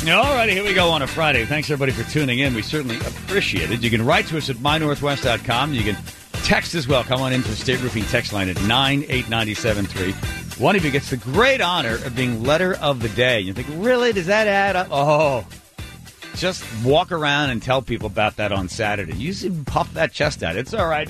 All righty, here we go on a Friday. Thanks, everybody, for tuning in. We certainly appreciate it. You can write to us at mynorthwest.com. You can text as well. Come on into the State Roofing text line at 98973. One of you gets the great honor of being Letter of the Day. You think, really? Does that add up? Oh, just walk around and tell people about that on Saturday. You should puff that chest out. It's all right.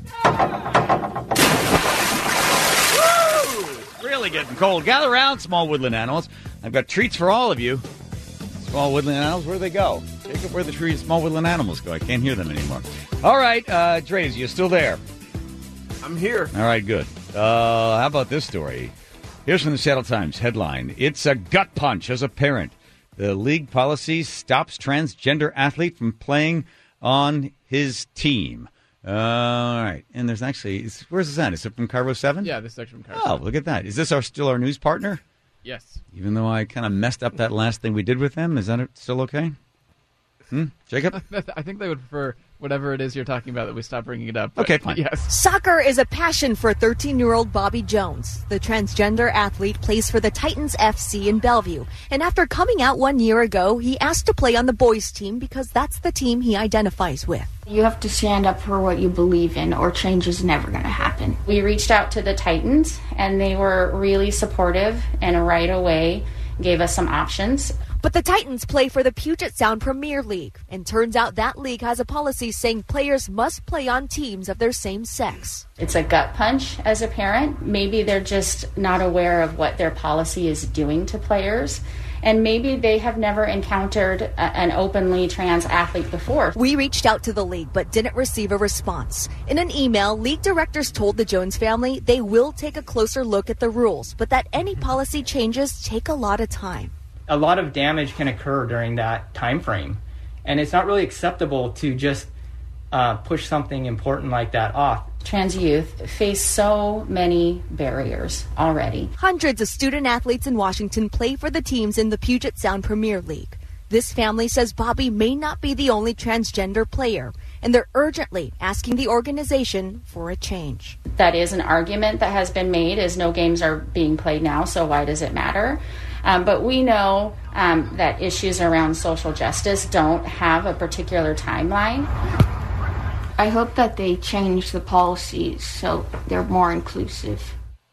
Woo! It's really getting cold. Gather around, small woodland animals. I've got treats for all of you. Small woodland animals, where do they go? Take up where the small woodland animals go. I can't hear them anymore. All right, Dre's, you still there? I'm here. All right, good. How about this story? Here's from the Seattle Times headline. It's a gut punch as a parent. The league policy stops transgender athlete from playing on his team. All right. And there's actually, where's this at? Is it from Cairo 7? Yeah, this section from Cairo 7. Oh, look at that. Is this still our news partner? Yes. Even though I kind of messed up that last thing we did with them, is that still okay? Jacob? I think they would prefer whatever it is you're talking about that we stop bringing it up. Okay, fine. Yes. Soccer is a passion for 13-year-old Bobby Jones. The transgender athlete plays for the Titans FC in Bellevue. And after coming out 1 year ago, he asked to play on the boys' team because that's the team he identifies with. You have to stand up for what you believe in, or change is never going to happen. We reached out to the Titans, and they were really supportive and right away gave us some options. But the Titans play for the Puget Sound Premier League, and turns out that league has a policy saying players must play on teams of their same sex. It's a gut punch as a parent. Maybe they're just not aware of what their policy is doing to players, and maybe they have never encountered an openly trans athlete before. We reached out to the league but didn't receive a response. In an email, league directors told the Jones family they will take a closer look at the rules, but that any policy changes take a lot of time. A lot of damage can occur during that time frame, and it's not really acceptable to just push something important like that off. Trans youth face so many barriers already. Hundreds of student athletes in Washington play for the teams in the Puget Sound Premier League. This family says Bobby may not be the only transgender player, and they're urgently asking the organization for a change. That is an argument that has been made, is no games are being played now, so why does it matter? But we know that issues around social justice don't have a particular timeline. I hope that they change the policies so they're more inclusive.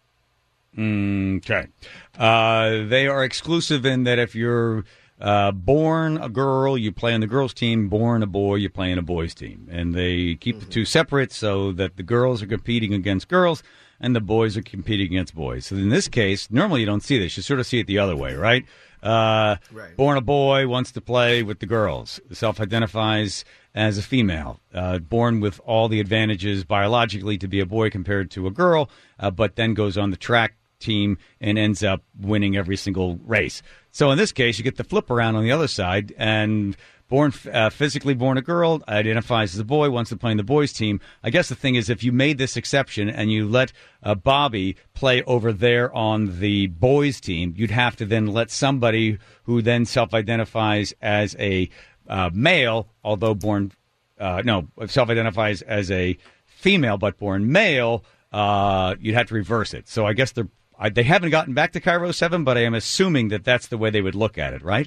Okay. They are exclusive in that if you're born a girl, you play on the girls' team. Born a boy, you play on a boys' team. And they keep the two separate so that the girls are competing against girls and the boys are competing against boys. So in this case, normally you don't see this. You sort of see it the other way, right? Right. Born a boy, wants to play with the girls, self-identifies as a female, born with all the advantages biologically to be a boy compared to a girl, but then goes on the track team and ends up winning every single race. So in this case, you get the flip around on the other side, and physically born a girl, identifies as a boy, wants to play in the boys' team. I guess the thing is, if you made this exception and you let Bobby play over there on the boys' team, you'd have to then let somebody who then self-identifies as a male, although self-identifies as a female but born male, you'd have to reverse it. So I guess they haven't gotten back to Cairo 7, but I am assuming that that's the way they would look at it, right?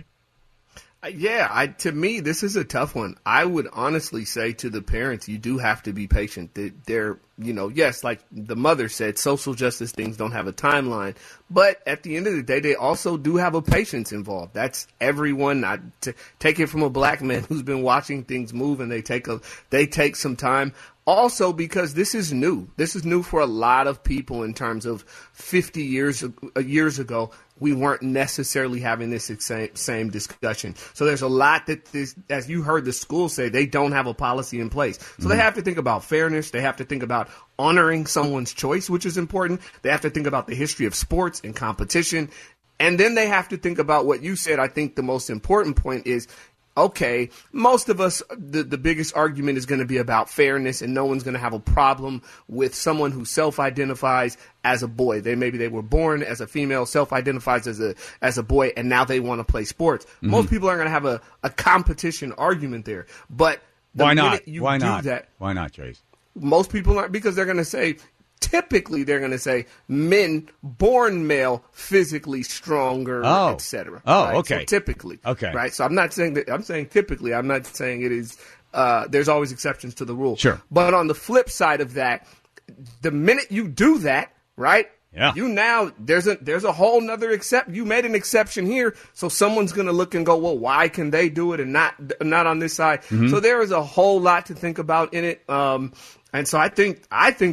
Yeah, to me, this is a tough one. I would honestly say to the parents, you do have to be patient. They're, yes, like the mother said, social justice things don't have a timeline. But at the end of the day, they also do have a patience involved. That's everyone. Take it from a black man who's been watching things move, and they take some time. Also, because this is new. This is new for a lot of people in terms of 50 years ago. We weren't necessarily having this same discussion. So there's a lot that as you heard the school say, they don't have a policy in place. So they have to think about fairness. They have to think about honoring someone's choice, which is important. They have to think about the history of sports and competition. And then they have to think about what you said. I think the most important point is, okay, most of us, the biggest argument is going to be about fairness, and no one's going to have a problem with someone who self-identifies as a boy. Maybe they were born as a female, self-identifies as a boy, and now they want to play sports. Mm-hmm. Most people aren't going to have a competition argument there. But why not? Why not, Trace? Most people aren't, because they're going to say, typically they're going to say men born male, physically stronger, etc. Oh, right? okay. So typically. Okay. Right. So I'm not saying that. I'm saying typically. I'm not saying it is. There's always exceptions to the rule. Sure. But on the flip side of that, the minute you do that, right? Yeah. You now there's a whole nother you made an exception here, so someone's gonna look and go, well, why can they do it and not on this side? Mm-hmm. So there is a whole lot to think about in it. And so I think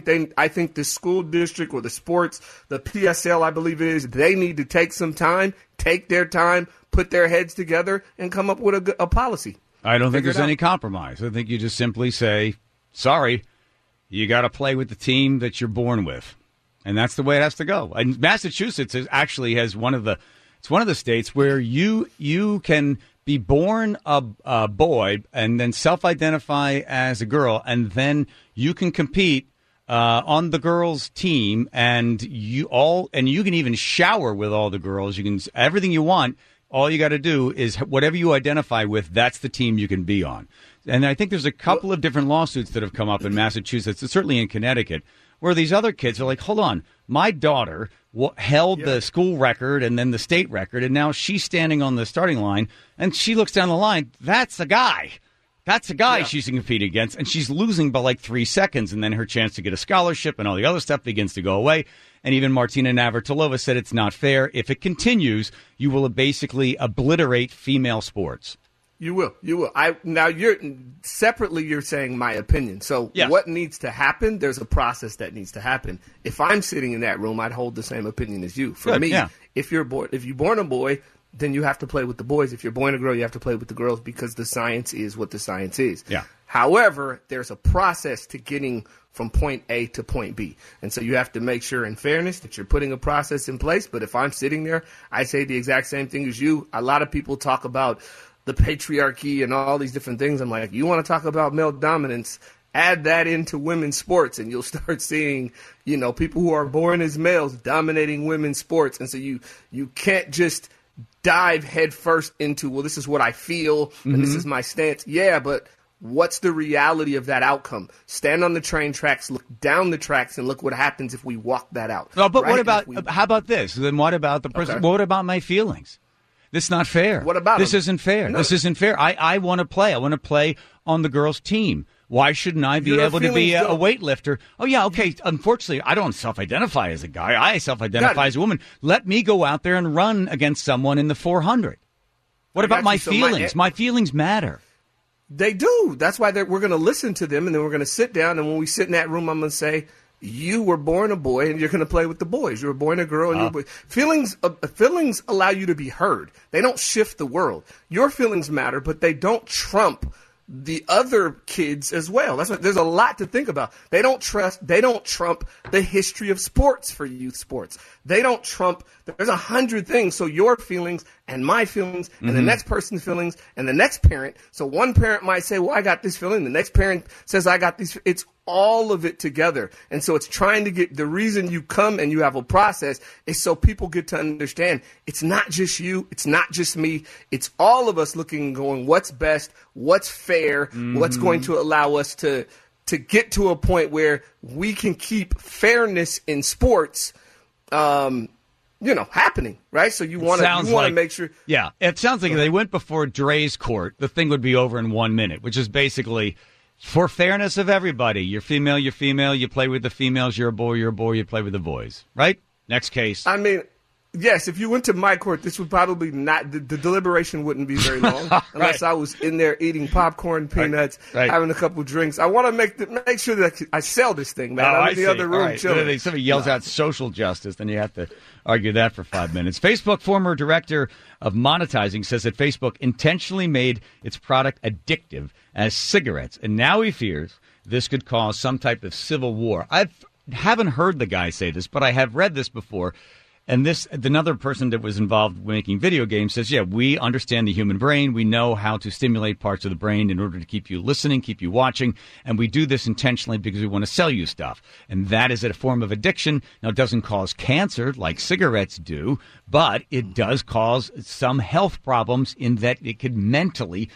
the school district or the sports, the PSL, I believe it is, they need to take their time, put their heads together, and come up with a policy. I don't think Figure there's it out. any compromise. I think you just simply say, sorry, you got to play with the team that you're born with. And that's the way it has to go. And Massachusetts has one of the states where you can be born a boy and then self-identify as a girl, and then you can compete on the girls' team, and you can even shower with all the girls. You can everything you want. All you got to do is whatever you identify with, that's the team you can be on. And I think there's a couple of different lawsuits that have come up in Massachusetts, and certainly in Connecticut, where these other kids are like, hold on, my daughter held the school record and then the state record, and now she's standing on the starting line, and she looks down the line. That's a guy. That's a guy she's competing against, and she's losing by like 3 seconds, and then her chance to get a scholarship and all the other stuff begins to go away. And even Martina Navratilova said it's not fair. If it continues, you will basically obliterate female sports. You will. You're saying my opinion. So what needs to happen? There's a process that needs to happen. If I'm sitting in that room, I'd hold the same opinion as you. For me, if you're born a boy, then you have to play with the boys. If you're born a girl, you have to play with the girls because the science is what the science is. Yeah. However, there's a process to getting from point A to point B. And so you have to make sure, in fairness, that you're putting a process in place. But if I'm sitting there, I say the exact same thing as you. A lot of people talk about the patriarchy and all these different things. I'm like, you want to talk about male dominance, add that into women's sports, and you'll start seeing, people who are born as males dominating women's sports. And so you can't just dive headfirst into, well, this is what I feel and this is my stance. Yeah, but what's the reality of that outcome? Stand on the train tracks, look down the tracks, and look what happens if we walk that out. No, but right? what about, how about this? Then what about the person? Okay. What about my feelings? This is not fair. What about this? them? Isn't fair. No. This isn't fair. I want to play. I want to play on the girls' team. Why shouldn't I be Your able to be feelings a weightlifter? Oh, yeah, okay. Unfortunately, I don't self-identify as a guy. I self-identify as a woman. Let me go out there and run against someone in the 400. What about my feelings? My feelings matter. They do. That's why we're going to listen to them, and then we're going to sit down, and when we sit in that room, I'm going to say, you were born a boy, and you're going to play with the boys. You were born a girl, and you're a boy. Feelings allow you to be heard. They don't shift the world. Your feelings matter, but they don't trump the other kids as well. That's what, there's a lot to think about. They don't trump the history of sports for youth sports. They don't trump, there's 100 things. So your feelings and my feelings and the next person's feelings and the next parent. So one parent might say, well, I got this feeling. The next parent says, I got these. It's all of it together. And so it's trying to get, the reason you come and you have a process is so people get to understand it's not just you, it's not just me, it's all of us looking and going, what's best, what's fair, what's going to allow us to get to a point where we can keep fairness in sports, happening, right? So you want to make sure. Yeah, it sounds like if they went before Dre's court, the thing would be over in 1 minute, which is basically, for fairness of everybody, you're female, you play with the females, you're a boy, you play with the boys, right? Next case. I mean, yes, if you went to my court, this would probably not, the deliberation wouldn't be very long unless I was in there eating popcorn, peanuts, having a couple drinks. I want to make sure that I sell this thing, man. I'm in the other room chilling. Somebody yells out social justice, then you have to argue that for 5 minutes. Facebook former director of monetizing says that Facebook intentionally made its product addictive as cigarettes, and now he fears this could cause some type of civil war. I haven't heard the guy say this, but I have read this before. And another person that was involved making video games says, yeah, we understand the human brain. We know how to stimulate parts of the brain in order to keep you listening, keep you watching. And we do this intentionally because we want to sell you stuff. And that is a form of addiction. Now, it doesn't cause cancer like cigarettes do, but it does cause some health problems in that it could mentally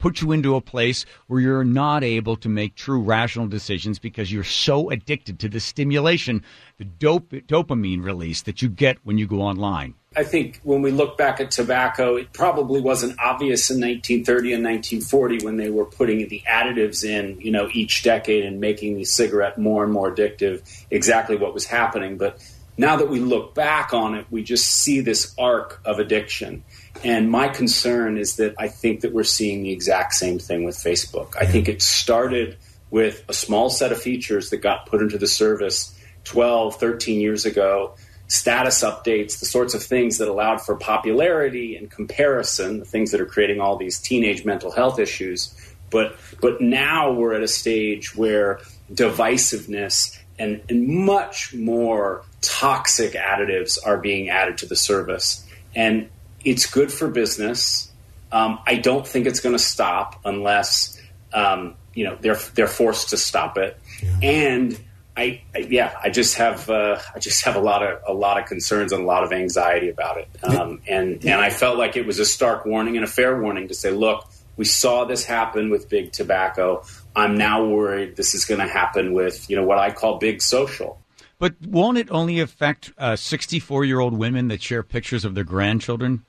put you into a place where you're not able to make true rational decisions because you're so addicted to the stimulation, the dopamine release that you get when you go online. I think when we look back at tobacco, it probably wasn't obvious in 1930 and 1940 when they were putting the additives in, each decade and making the cigarette more and more addictive, exactly what was happening. But now that we look back on it, we just see this arc of addiction. And my concern is that I think that we're seeing the exact same thing with Facebook. I think it started with a small set of features that got put into the service 12, 13 years ago. Status updates, the sorts of things that allowed for popularity and comparison, the things that are creating all these teenage mental health issues. But now we're at a stage where divisiveness and much more toxic additives are being added to the service. And it's good for business. I don't think it's going to stop unless they're forced to stop it. Yeah. And I just have a lot of concerns and a lot of anxiety about it. And I felt like it was a stark warning and a fair warning to say, look, we saw this happen with big tobacco. I'm now worried this is going to happen with, what I call big social. But won't it only affect 64-year-old women that share pictures of their grandchildren?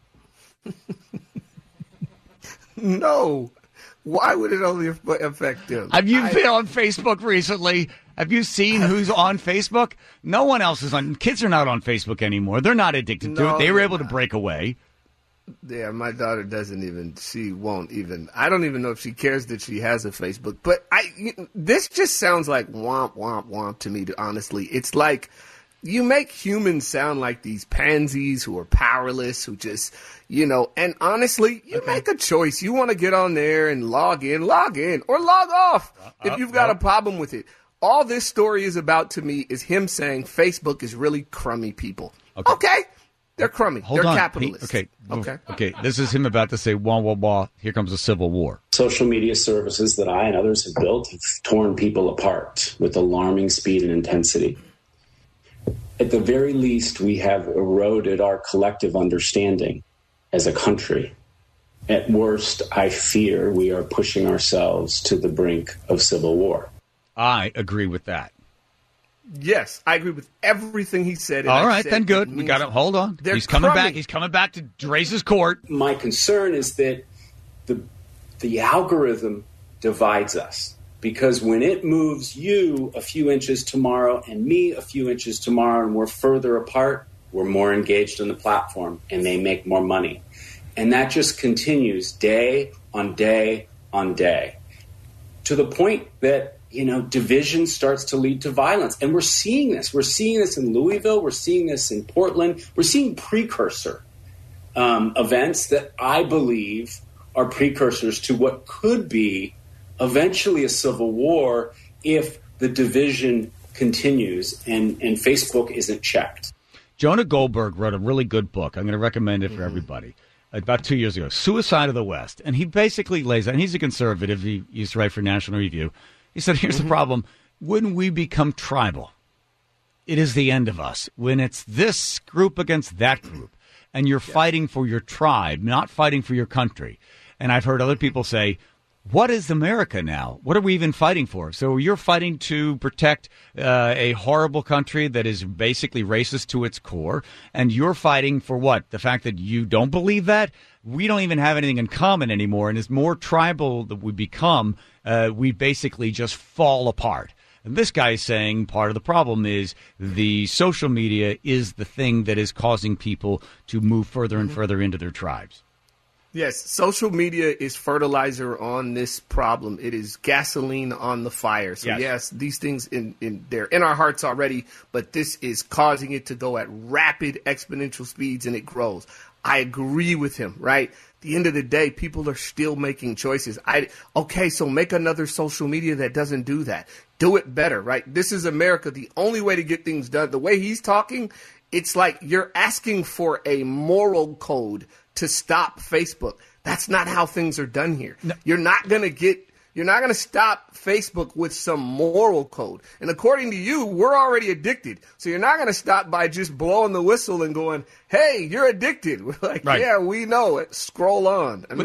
No. Why would it only affect them? Have you been on Facebook recently? Have you seen who's on Facebook? No one else is on. Kids are not on Facebook anymore. They're not addicted to it. They were able to break away. Yeah, my daughter won't even. I don't even know if she cares that she has a Facebook. But this just sounds like womp, womp, womp to me, honestly. It's like you make humans sound like these pansies who are powerless, who just, and honestly, you make a choice. You want to get on there and log in, or log off if you've got a problem with it. All this story is about to me is him saying Facebook is really crummy people. Okay. They're crummy. They're capitalists. Okay. This is him about to say, wah, wah, wah, here comes a civil war. Social media services that I and others have built have torn people apart with alarming speed and intensity. At the very least, we have eroded our collective understanding as a country. At worst, I fear we are pushing ourselves to the brink of civil war. I agree with that. Yes, I agree with everything he said. All right, then good. We got to hold on. He's coming back. He's coming back to raise his court. My concern is that the algorithm divides us, because when it moves you a few inches tomorrow and me a few inches tomorrow and we're further apart, we're more engaged in the platform and they make more money. And that just continues day on day on day, to the point that division starts to lead to violence. And we're seeing this. We're seeing this in Louisville. We're seeing this in Portland. We're seeing precursor events that I believe are precursors to what could be eventually a civil war if the division continues and Facebook isn't checked. Jonah Goldberg wrote a really good book. I'm going to recommend it for everybody. About 2 years ago, Suicide of the West. And he basically lays out, and he's a conservative. He used to write for National Review. He said, here's the problem. When we become tribal, it is the end of us. When it's this group against that group, and you're fighting for your tribe, not fighting for your country. And I've heard other people say, what is America now? What are we even fighting for? So you're fighting to protect a horrible country that is basically racist to its core, and you're fighting for what? The fact that you don't believe that? We don't even have anything in common anymore, and as more tribal that we become, we basically just fall apart. And this guy is saying part of the problem is the social media is the thing that is causing people to move further and further into their tribes. Yes, social media is fertilizer on this problem. It is gasoline on the fire. So yes these things they're in our hearts already, but this is causing it to go at rapid exponential speeds, and it grows. I agree with him, right? At the end of the day, people are still making choices. So make another social media that doesn't do that. Do it better, right? This is America. The only way to get things done, the way he's talking, it's like you're asking for a moral code to stop Facebook. That's not how things are done here. No. You're not going to stop Facebook with some moral code. And according to you, we're already addicted. So you're not going to stop by just blowing the whistle and going, hey, you're addicted. We're like, right. Yeah, we know it. Scroll on.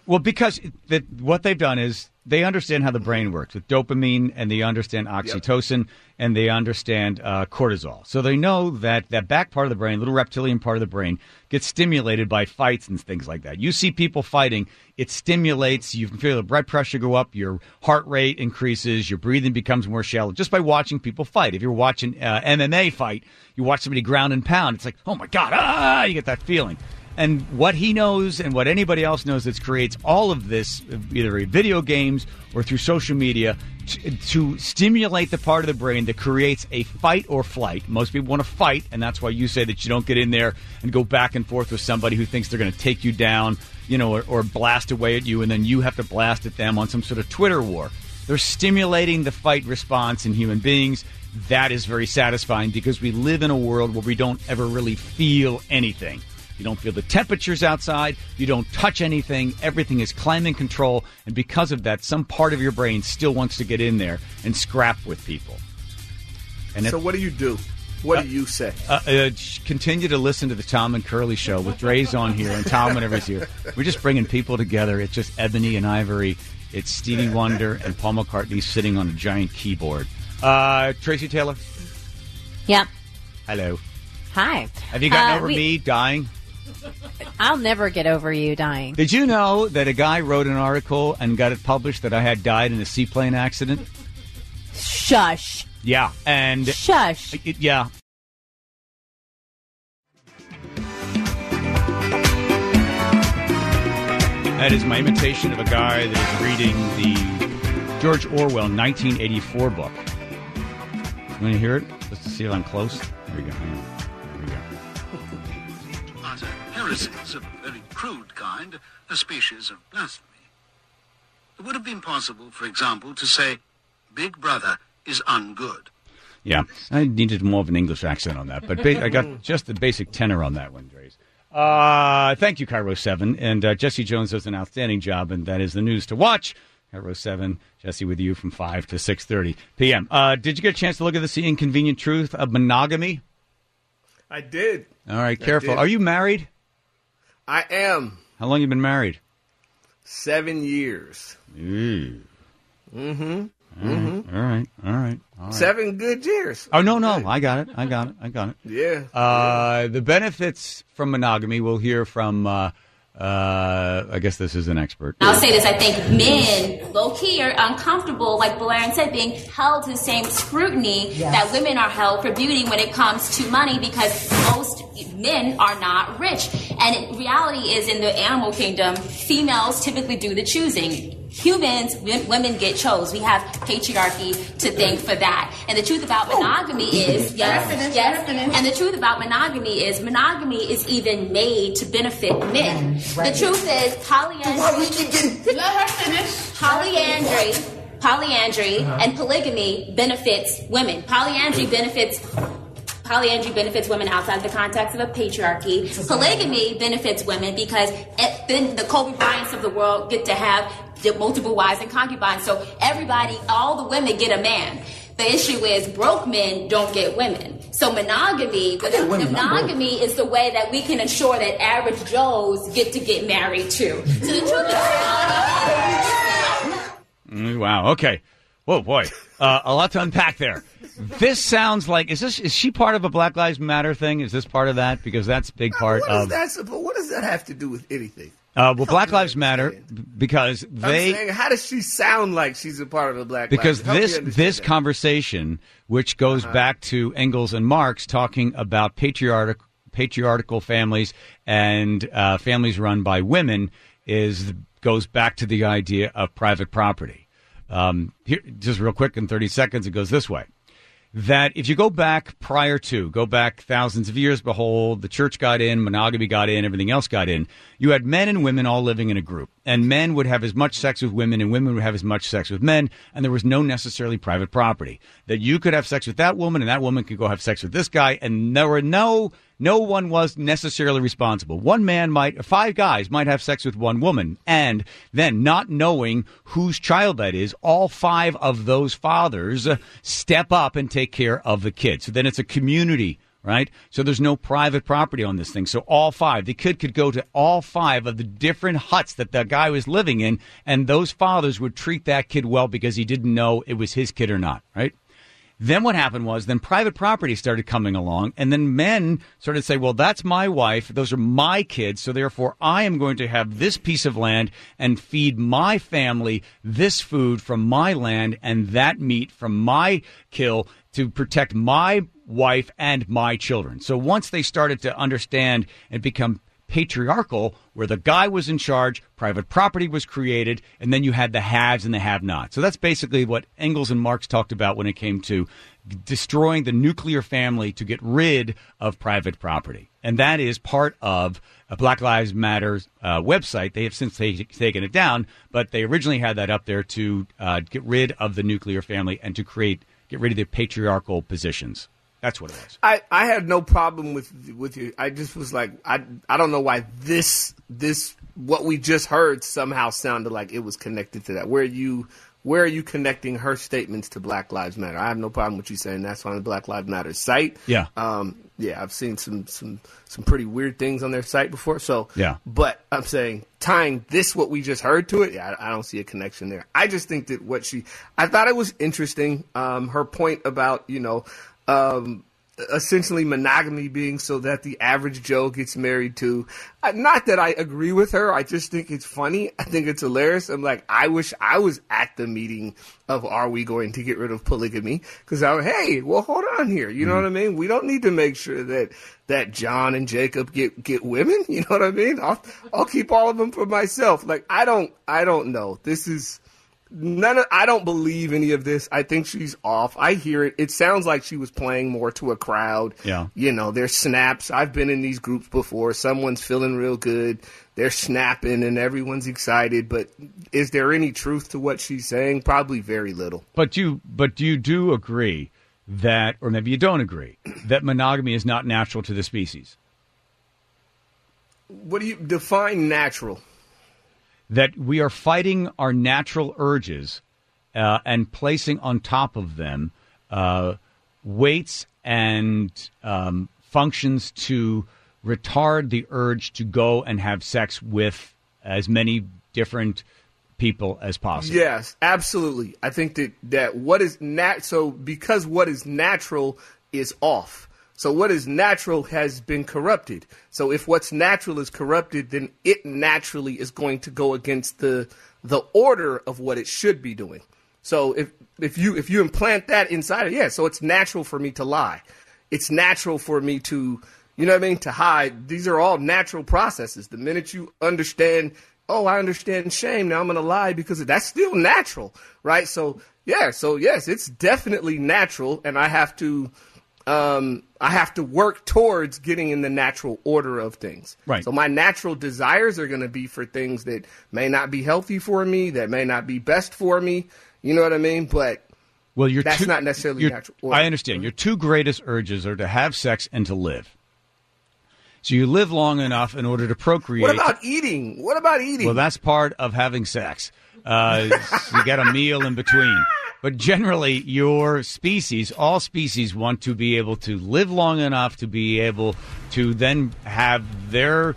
Well, because what they've done is they understand how the brain works with dopamine, and they understand oxytocin, and they understand cortisol. So they know that back part of the brain, little reptilian part of the brain, gets stimulated by fights and things like that. You see people fighting, it stimulates, you can feel the blood pressure go up, your heart rate increases, your breathing becomes more shallow just by watching people fight. If you're watching MMA fight, you watch somebody ground and pound, it's like, oh my God, you get that feeling. And what he knows and what anybody else knows that creates all of this, either in video games or through social media, to stimulate the part of the brain that creates a fight or flight. Most people want to fight, and that's why you say that you don't get in there and go back and forth with somebody who thinks they're going to take you down, or blast away at you, and then you have to blast at them on some sort of Twitter war. They're stimulating the fight response in human beings. That is very satisfying because we live in a world where we don't ever really feel anything. You don't feel the temperatures outside. You don't touch anything. Everything is climate control. And because of that, some part of your brain still wants to get in there and scrap with people. And so what do you do? What do you say? Continue to listen to the Tom and Curly show with Dre's on here and Tom whenever's here. We're just bringing people together. It's just Ebony and Ivory. It's Stevie Wonder and Paul McCartney sitting on a giant keyboard. Tracy Taylor? Yeah. Hello. Hi. Have you gotten over me dying? I'll never get over you dying. Did you know that a guy wrote an article and got it published that I had died in a seaplane accident? Shush. Yeah, and... Shush. Yeah. That is my imitation of a guy that is reading the George Orwell 1984 book. You want to hear it? Just to see if I'm close. Here we go. Utter heresies of a very crude kind, a species of blasphemy. It would have been possible, for example, to say, Big Brother is ungood. Yeah, I needed more of an English accent on that, but I got just the basic tenor on that one, Dre's. Thank you, Cairo 7, and Jesse Jones does an outstanding job, and that is the news to watch. Cairo 7, Jesse with you from 5 to 6:30 p.m. Did you get a chance to look at The Inconvenient Truth of Monogamy? I did. All right, careful. Are you married? I am. How long have you been married? 7 years. Ooh. Mm-hmm. All right. 7 good years. Oh, no. I got it. Yeah. The benefits from monogamy, we'll hear from, I guess this is an expert. I'll say this, I think men, low-key, are uncomfortable, like Valerian said, being held to the same scrutiny that women are held for beauty when it comes to money, because most men are not rich. And reality is, in the animal kingdom, females typically do the choosing. Humans, women get chose. We have patriarchy to thank for that. And the truth about monogamy is, and the truth about monogamy is even made to benefit men. The truth is, polyandry and polygamy benefits women. Polyandry benefits women outside the context of a patriarchy. Polygamy benefits women because then the Kobe Bryants of the world get to have multiple wives and concubines. So everybody, all the women get a man. The issue is broke men don't get women. So monogamy is the way that we can ensure that average Joes get to get married too. So the truth is... Wow, okay. Whoa, boy. A lot to unpack there. This sounds like, is she part of a Black Lives Matter thing? Is this part of that? Because that's a big part of... What does that have to do with anything? Well, Black Lives Matter because how does she sound like she's a part of a Black Lives Matter? Because this that. Conversation, which goes back to Engels and Marx, talking about patriarchal families and families run by women, goes back to the idea of private property. Here, just real quick, in 30 seconds, it goes this way. That if you go back thousands of years, behold, the church got in, monogamy got in, everything else got in. You had men and women all living in a group, and men would have as much sex with women and women would have as much sex with men, and there was no necessarily private property. That you could have sex with that woman and that woman could go have sex with this guy, and there were no one was necessarily responsible. 5 guys might have sex with one woman, and then not knowing whose child that is, all 5 of those fathers step up and take care of the kid. So then it's a community right? So there's no private property on this thing. So all 5, the kid could go to all 5 of the different huts that the guy was living in, and those fathers would treat that kid well because he didn't know it was his kid or not, right? Then what happened was then private property started coming along, and then men started to say, well, that's my wife. Those are my kids. So therefore, I am going to have this piece of land and feed my family this food from my land and that meat from my kill to protect my wife and my children. So once they started to understand and become patriarchal, where the guy was in charge, private property was created, and then you had the haves and the have-nots. So that's basically what Engels and Marx talked about when it came to destroying the nuclear family to get rid of private property. And that is part of a Black Lives Matter website. They have since taken it down, but they originally had that up there to get rid of the nuclear family and to get rid of the patriarchal positions. That's what it was. I had no problem with you. I just was like, I don't know why this what we just heard somehow sounded like it was connected to that. Where are you connecting her statements to Black Lives Matter? I have no problem with you saying that's on the Black Lives Matter site. Yeah. Yeah, I've seen some pretty weird things on their site before. So yeah. But I'm saying tying what we just heard to it, yeah, I don't see a connection there. I just think that I thought it was interesting. Her point about, essentially monogamy being so that the average Joe gets married to. Not that I agree with her. I just think it's funny. I think it's hilarious. I'm like, I wish I was at the meeting of are we going to get rid of polygamy? Because hey, well, hold on here. You know what I mean? We don't need to make sure that John and Jacob get women. You know what I mean? I'll keep all of them for myself. Like, I don't know. This is... I don't believe any of this. I think she's off. I hear it. It sounds like she was playing more to a crowd. Yeah. There's snaps. I've been in these groups before. Someone's feeling real good. They're snapping and everyone's excited. But is there any truth to what she's saying? Probably very little. But you do agree that, or maybe you don't agree, that monogamy is not natural to the species. What do you define natural? That we are fighting our natural urges and placing on top of them weights and functions to retard the urge to go and have sex with as many different people as possible. Yes, absolutely. I think that what is so because what is natural is off. So what is natural has been corrupted. So if what's natural is corrupted, then it naturally is going to go against the order of what it should be doing. So if you implant that inside, so it's natural for me to lie. It's natural for me to, to hide. These are all natural processes. The minute you understand, I understand shame, now I'm going to lie because that's still natural, right? So yes, it's definitely natural, and I have to work towards getting in the natural order of things. Right. So my natural desires are going to be for things that may not be healthy for me, that may not be best for me. You know what I mean? But that's not necessarily natural order. I understand. Your two greatest urges are to have sex and to live. So you live long enough in order to procreate. What about eating? Well, that's part of having sex. You get a meal in between. But generally, your species, all species, want to be able to live long enough to be able to then have their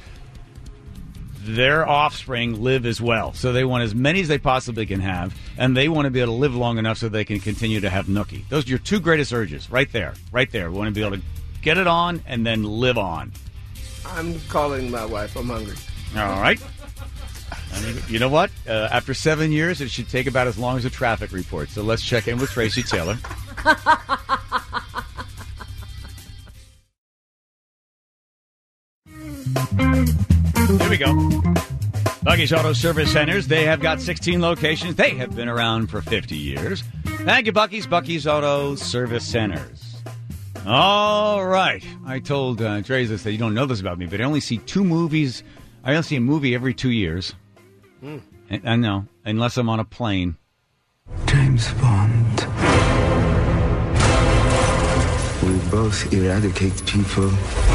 offspring live as well. So they want as many as they possibly can have, and they want to be able to live long enough so they can continue to have nookie. Those are your two greatest urges, right there. We want to be able to get it on and then live on. I'm calling my wife. I'm hungry. All right. You know what? After 7 years, it should take about as long as a traffic report. So let's check in with Tracy Taylor. Here we go. Bucky's Auto Service Centers. They have got 16 locations. They have been around for 50 years. Thank you, Bucky's. Bucky's Auto Service Centers. All right. I told Tracy that you don't know this about me, but I only see 2 movies. I only see a movie every 2 years. I know, unless I'm on a plane. James Bond. We both eradicate people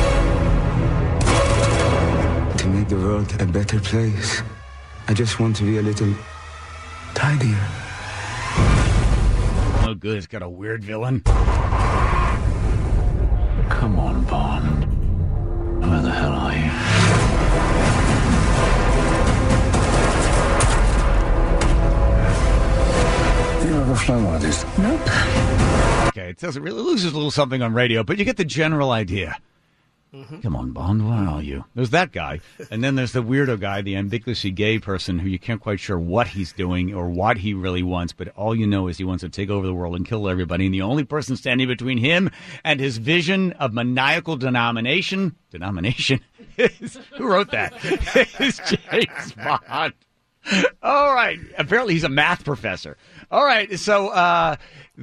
to make the world a better place. I just want to be a little tidier. Oh, good. It's got a weird villain. Come on, Bond. Where the hell are you? You ever flown one of these? Nope. Okay, it doesn't really loses a little something on radio, but you get the general idea. Come on, Bond, where are you? There's that guy. And then there's the weirdo guy, the ambiguously gay person who you can't quite sure what he's doing or what he really wants, but all you know is he wants to take over the world and kill everybody. And the only person standing between him and his vision of maniacal denomination is, who wrote that? Is James Bond. All right. Apparently he's a math professor. All right. So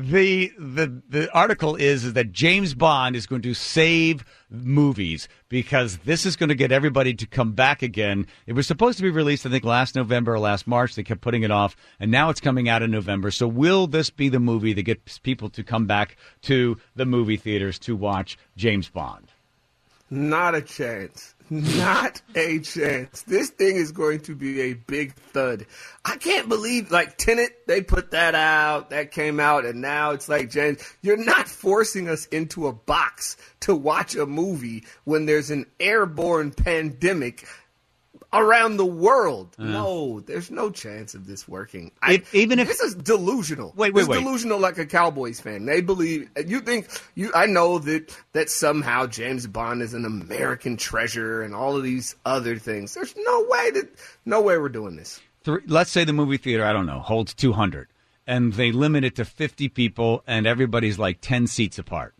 the article is that James Bond is going to save movies because this is going to get everybody to come back again. It was supposed to be released, I think, last November or last March. They kept putting it off, and now it's coming out in November. So will this be the movie that gets people to come back to the movie theaters to watch James Bond? Not a chance. Not a chance. This thing is going to be a big thud. I can't believe, like, Tenet, they put that out, that came out, and now it's like, James, you're not forcing us into a box to watch a movie when there's an airborne pandemic around the world. No, there's no chance of this working. This is delusional. Wait. Delusional like a Cowboys fan. They believe I know that somehow James Bond is an American treasure and all of these other things. There's no way we're doing this. Let's say the movie theater, I don't know, holds 200, and they limit it to 50 people, and everybody's like 10 seats apart.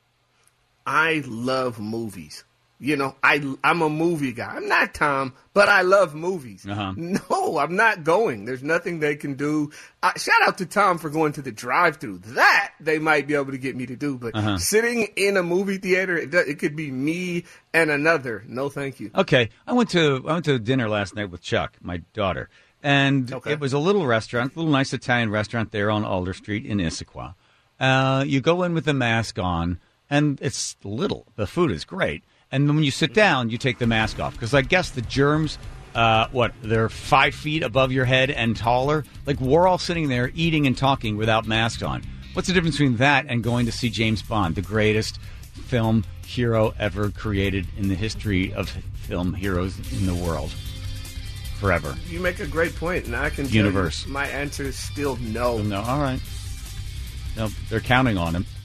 I love movies. You know, I'm a movie guy. I'm not Tom, but I love movies. No, I'm not going. There's nothing they can do. Shout out to Tom for going to the drive-thru. That they might be able to get me to do. But sitting in a movie theater, it could be me and another. No, thank you. Okay, I went to dinner last night with Chuck, my daughter, and It was a little restaurant, a little nice Italian restaurant there on Alder Street in Issaquah. You go in with the mask on, and it's little. The food is great. And when you sit down, you take the mask off. Because I guess the germs, they're 5 feet above your head and taller? Like, we're all sitting there eating and talking without masks on. What's the difference between that and going to see James Bond, the greatest film hero ever created in the history of film heroes in the world? Forever. You make a great point, and I can tell you my answer is still no. No, all right. No, they're counting on him.